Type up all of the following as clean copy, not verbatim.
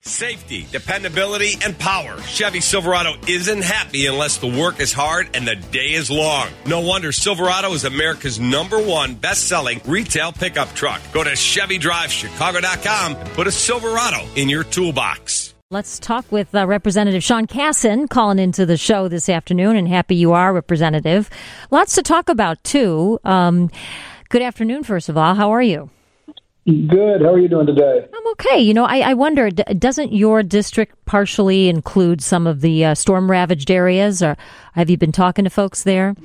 Safety, dependability, and power. Chevy Silverado isn't happy unless the work is hard and the day is long. No wonder Silverado is America's #1 best-selling retail pickup truck. Go to ChevyDriveChicago.com and put a Silverado in your toolbox. Let's talk with Representative Sean Cassen calling into the show this afternoon, and happy you are, Representative. Lots to talk about, too. Good afternoon, first of all. How are you? Good. How are you doing today? I'm okay. You know, I wonder, doesn't your district partially include some of the storm-ravaged areas, or have you been talking to folks there?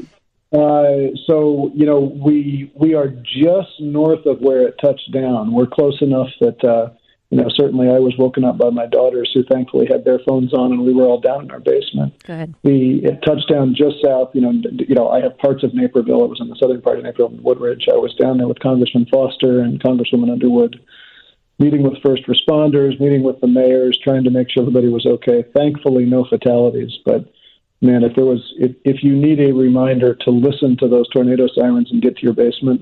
So, you know, we are just north of where it touched down. We're close enough that, you know, certainly I was woken up by my daughters who thankfully had their phones on, and we were all down in our basement. Good. It touched down just south. You know, I have parts of Naperville. It was in the southern part of Naperville and Woodridge. I was down there with Congressman Foster and Congresswoman Underwood, meeting with first responders, meeting with the mayors, trying to make sure everybody was okay. Thankfully, no fatalities. But man, if you need a reminder to listen to those tornado sirens and get to your basement,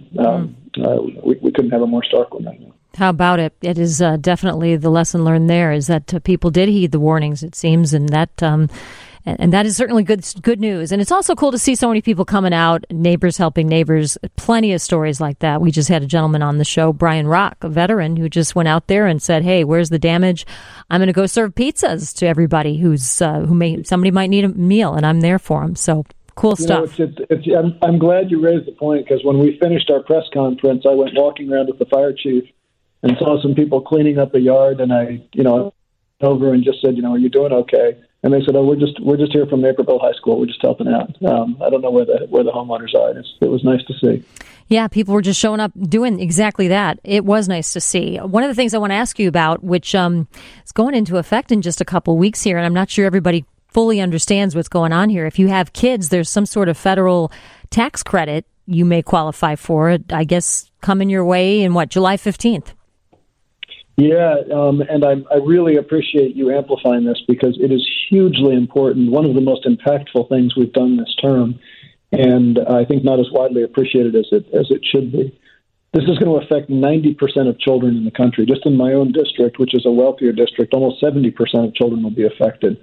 we couldn't have a more stark one right now. How about it? It is definitely the lesson learned there is that people did heed the warnings, it seems, and that is certainly good news. And it's also cool to see so many people coming out, neighbors helping neighbors. Plenty of stories like that. We just had a gentleman on the show, Brian Rock, a veteran, who just went out there and said, "Hey, where's the damage? I'm going to go serve pizzas to everybody somebody might need a meal, and I'm there for them." So. Cool stuff. I'm glad you raised the point, because when we finished our press conference, I went walking around with the fire chief and saw some people cleaning up a yard, and I, over and just said, "Are you doing okay?" And they said, "Oh, we're just here from Naperville High School. We're just helping out." I don't know where the homeowners are. It was nice to see. Yeah, people were just showing up doing exactly that. It was nice to see. One of the things I want to ask you about, which is going into effect in just a couple weeks here, and I'm not sure everybody fully understands what's going on here. If you have kids, there's some sort of federal tax credit you may qualify for. I guess coming your way in July 15th. Yeah, and I really appreciate you amplifying this, because it is hugely important. One of the most impactful things we've done this term, and I think not as widely appreciated as it should be. This is going to affect 90% of children in the country. Just in my own district, which is a wealthier district, almost 70% of children will be affected.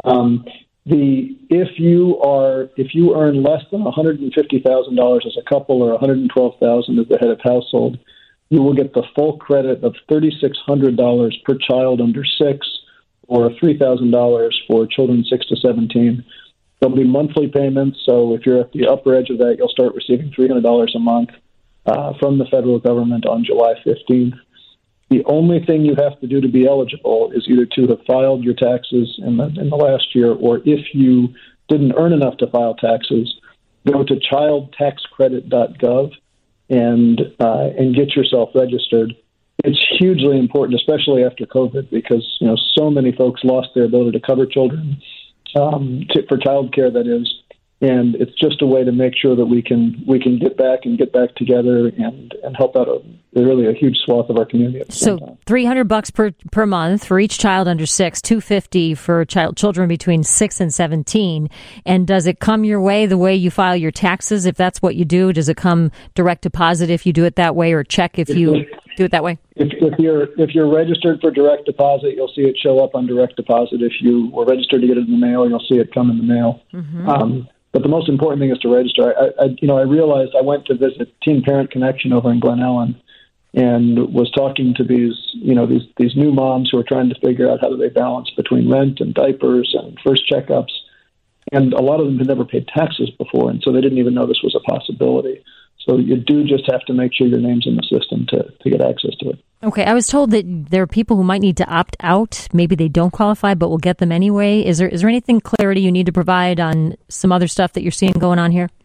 If you earn less than $150,000 as a couple, or $112,000 as the head of household, you will get the full credit of $3,600 per child under 6, or $3,000 for children 6 to 17. There'll be monthly payments, so if you're at the upper edge of that, you'll start receiving $300 a month from the federal government on July 15th. The only thing you have to do to be eligible is either to have filed your taxes in the last year, or if you didn't earn enough to file taxes, go to childtaxcredit.gov and get yourself registered. It's hugely important, especially after COVID, because so many folks lost their ability to cover children for child care, that is. And it's just a way to make sure that we can get back together and help out really a huge swath of our community. So $300 per month for each child under 6, $250 for children between 6 and 17. And does it come your way the way you file your taxes? If that's what you do, does it come direct deposit if you do it that way, or check if you do it that way? If you're registered for direct deposit, you'll see it show up on direct deposit. If you were registered to get it in the mail, you'll see it come in the mail. Mm-hmm. But the most important thing is to register. I realized I went to visit Teen Parent Connection over in Glen Ellen, and was talking to these new moms who are trying to figure out how do they balance between rent and diapers and first checkups. And a lot of them had never paid taxes before, and so they didn't even know this was a possibility. So you do just have to make sure your name's in the system to get access to it. Okay, I was told that there are people who might need to opt out. Maybe they don't qualify, but will get them anyway. Is there anything clarity you need to provide on some other stuff that you're seeing going on here?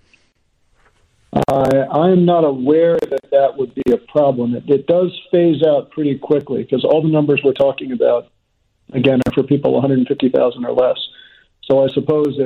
I'm not aware that would be a problem. It does phase out pretty quickly, because all the numbers we're talking about, again, are for people 150,000 or less. So I suppose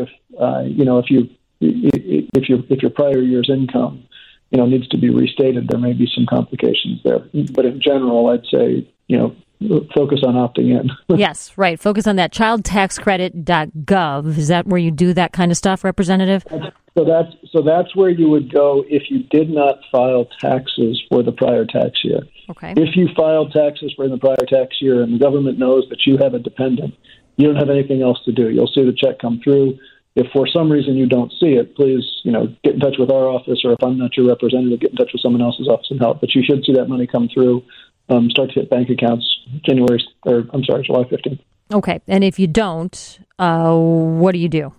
if your prior year's income needs to be restated, there may be some complications there. But in general, I'd say, focus on opting in. Yes, right. Focus on that. Childtaxcredit.gov. Is that where you do that kind of stuff, Representative? So that's where you would go if you did not file taxes for the prior tax year. Okay. If you filed taxes for the prior tax year and the government knows that you have a dependent, you don't have anything else to do. You'll see the check come through. If for some reason you don't see it, please, get in touch with our office, or if I'm not your representative, get in touch with someone else's office and help. But you should see that money come through, start to hit bank accounts July 15th. Okay. And if you don't, what do you do?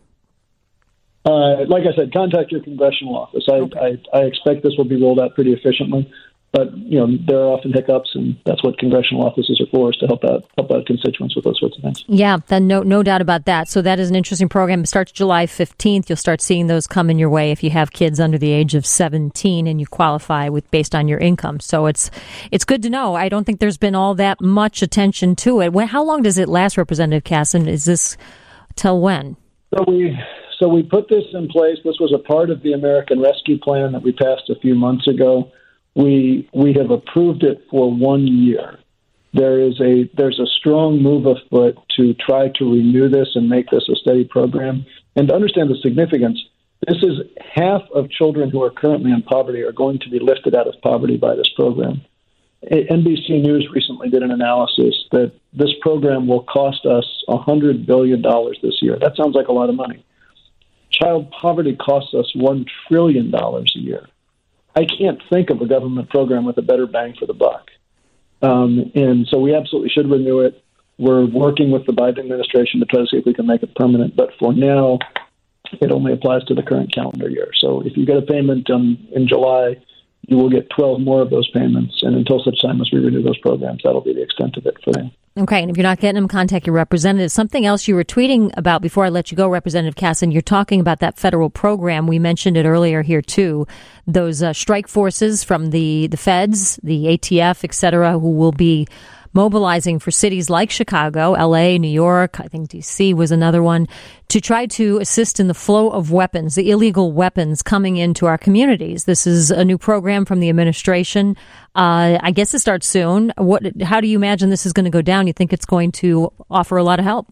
Like I said, contact your congressional office. I expect this will be rolled out pretty efficiently, but there are often hiccups, and that's what congressional offices are for, is to help out constituents with those sorts of things. Yeah, then no doubt about that. So that is an interesting program. It starts July 15th. You'll start seeing those come in your way if you have kids under the age of 17 and you qualify based on your income. So it's good to know. I don't think there's been all that much attention to it. How long does it last, Representative Casson? Is this till when? So we put this in place. This was a part of the American Rescue Plan that we passed a few months ago. We have approved it for 1 year. There's a strong move afoot to try to renew this and make this a steady program. And to understand the significance, this is half of children who are currently in poverty are going to be lifted out of poverty by this program. NBC News recently did an analysis that this program will cost us $100 billion this year. That sounds like a lot of money. Child poverty costs us $1 trillion a year. I can't think of a government program with a better bang for the buck. And so we absolutely should renew it. We're working with the Biden administration to try to see if we can make it permanent. But for now, it only applies to the current calendar year. So if you get a payment in July, you will get 12 more of those payments. And until such time as we renew those programs, that'll be the extent of it for them. Okay, and if you're not getting them, contact your representative. Something else you were tweeting about before I let you go, Representative Casson, you're talking about that federal program. We mentioned it earlier here, too. Those strike forces from the feds, the ATF, et cetera, who will be mobilizing for cities like Chicago, L.A., New York, I think D.C. was another one, to try to assist in the flow of weapons, the illegal weapons coming into our communities. This is a new program from the administration. I guess it starts soon. How do you imagine this is going to go down? You think it's going to offer a lot of help?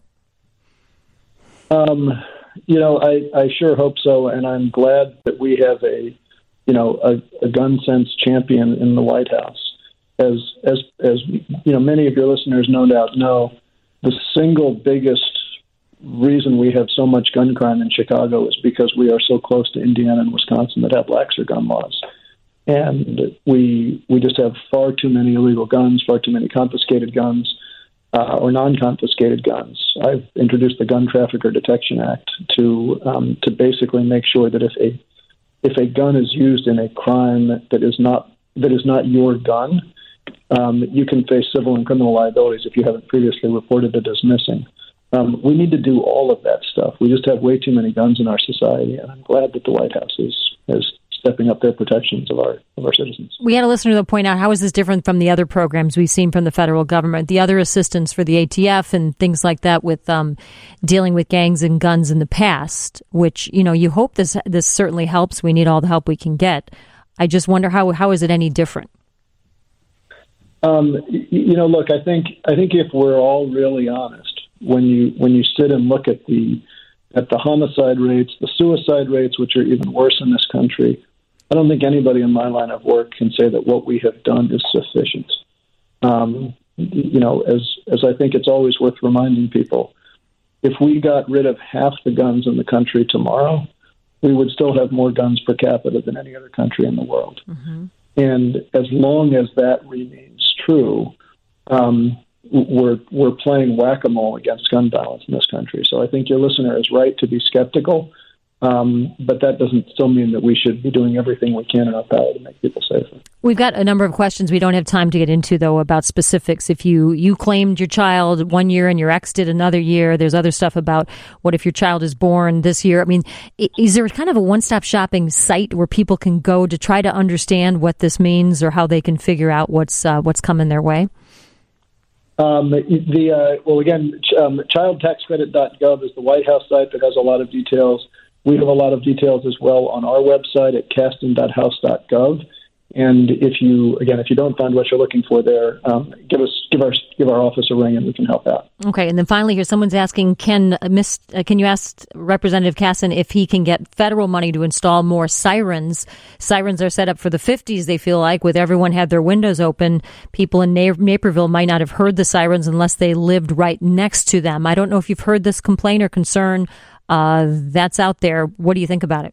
I sure hope so, and I'm glad that we have a gun sense champion in the White House. As many of your listeners no doubt know, the single biggest reason we have so much gun crime in Chicago is because we are so close to Indiana and Wisconsin that have laxer gun laws. And we just have far too many illegal guns, far too many confiscated guns, or non-confiscated guns. I've introduced the Gun Trafficker Detection Act to basically make sure that if a gun is used in a crime that is not your gun, you can face civil and criminal liabilities if you haven't previously reported it as missing. We need to do all of that stuff. We just have way too many guns in our society, and I'm glad that the White House is stepping up their protections of our citizens. We had a listener that point out, how is this different from the other programs we've seen from the federal government, the other assistance for the ATF and things like that with dealing with gangs and guns in the past, which, you hope this certainly helps. We need all the help we can get. I just wonder how is it any different? Look, I think if we're all really honest, when you sit and look at the homicide rates, the suicide rates, which are even worse in this country, I don't think anybody in my line of work can say that what we have done is sufficient. As I think it's always worth reminding people, if we got rid of half the guns in the country tomorrow, we would still have more guns per capita than any other country in the world. Mm-hmm. And as long as that remains true, we're playing whack-a-mole against gun violence in this country. So I think your listener is right to be skeptical, but that doesn't still mean that we should be doing everything we can in our power to make people safer. We've got a number of questions we don't have time to get into, though, about specifics. If you claimed your child 1 year and your ex did another year, there's other stuff about what if your child is born this year. I mean, is there kind of a one-stop shopping site where people can go to try to understand what this means or how they can figure out what's coming their way? Childtaxcredit.gov is the White House site that has a lot of details. We have a lot of details as well on our website at caston.house.gov. And if you don't find what you're looking for there, give our office a ring and we can help out. Okay, and then finally here, someone's asking, can you ask Representative Casson if he can get federal money to install more sirens? Sirens are set up for the 50s, they feel like, with everyone had their windows open. People in Naperville might not have heard the sirens unless they lived right next to them. I don't know if you've heard this complaint or concern that's out there. What do you think about it?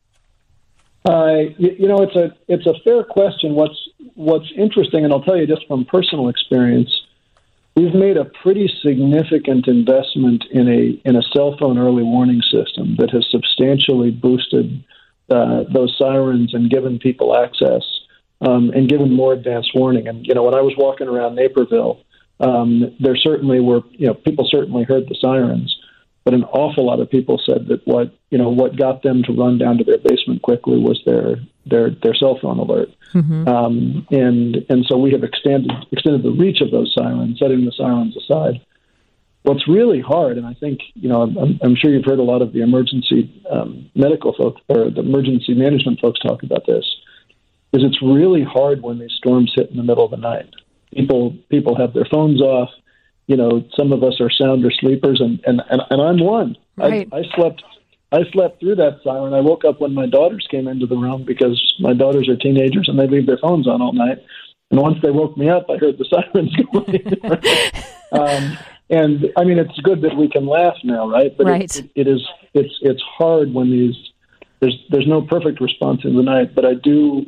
It's a fair question. What's interesting, and I'll tell you just from personal experience, we've made a pretty significant investment in a cell phone early warning system that has substantially boosted those sirens and given people access and given more advanced warning. And when I was walking around Naperville, there certainly were people certainly heard the sirens. But an awful lot of people said that what got them to run down to their basement quickly was their cell phone alert. Mm-hmm. And so we have extended the reach of those sirens, setting the sirens aside. What's really hard, and I think I'm sure you've heard a lot of the emergency medical folks or the emergency management folks talk about this, is it's really hard when these storms hit in the middle of the night. People have their phones off. Some of us are sounder sleepers, and I'm one. Right. I slept through that siren. I woke up when my daughters came into the room because my daughters are teenagers and they leave their phones on all night. And once they woke me up, I heard the sirens going. And I mean, it's good that we can laugh now, right? But right. It's hard when there's no perfect response in the night. But I do.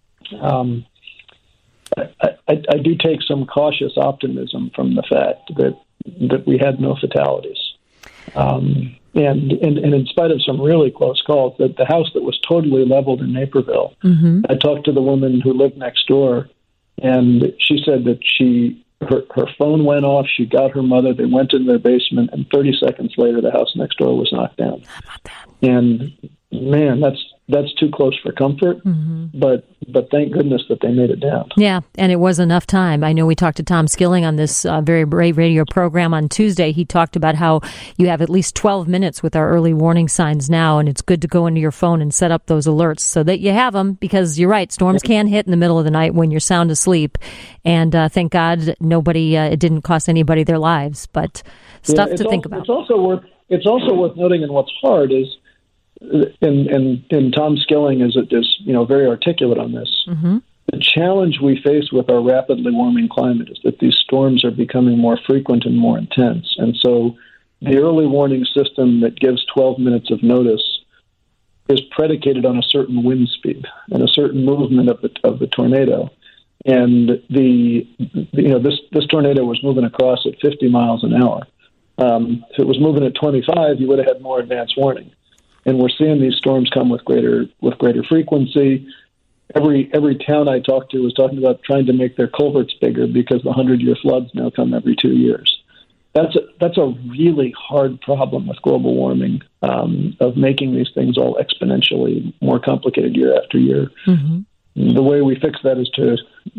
I do take some cautious optimism from the fact that we had no fatalities, and in spite of some really close calls, that the house that was totally leveled in Naperville, mm-hmm. I talked to the woman who lived next door, and she said that her phone went off. She got her mother. They went in their basement, and 30 seconds later, the house next door was knocked down. How about that? And man, that's too close for comfort, mm-hmm. but thank goodness that they made it down. Yeah, and it was enough time. I know we talked to Tom Skilling on this very brave radio program on Tuesday. He talked about how you have at least 12 minutes with our early warning signs now, and it's good to go into your phone and set up those alerts so that you have them, because you're right, storms can hit in the middle of the night when you're sound asleep, and thank God it didn't cost anybody their lives, but stuff to think about. It's also worth noting, and what's hard is, and Tom Skilling is very articulate on this. Mm-hmm. The challenge we face with our rapidly warming climate is that these storms are becoming more frequent and more intense. And so the early warning system that gives 12 minutes of notice is predicated on a certain wind speed and a certain movement of the tornado. And this tornado was moving across at 50 miles an hour. If it was moving at 25, you would have had more advance warning. And we're seeing these storms come with greater frequency. Every town I talked to was talking about trying to make their culverts bigger because the 100-year floods now come every 2 years. That's a really hard problem with global warming, of making these things all exponentially more complicated year after year. Mm-hmm. The way we fix that is to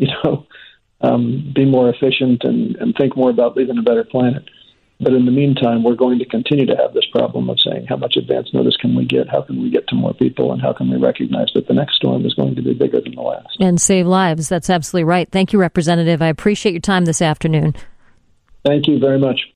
be more efficient and think more about leaving a better planet. But in the meantime, we're going to continue to have this problem of saying, how much advance notice can we get? How can we get to more people? And how can we recognize that the next storm is going to be bigger than the last? And save lives. That's absolutely right. Thank you, Representative. I appreciate your time this afternoon. Thank you very much.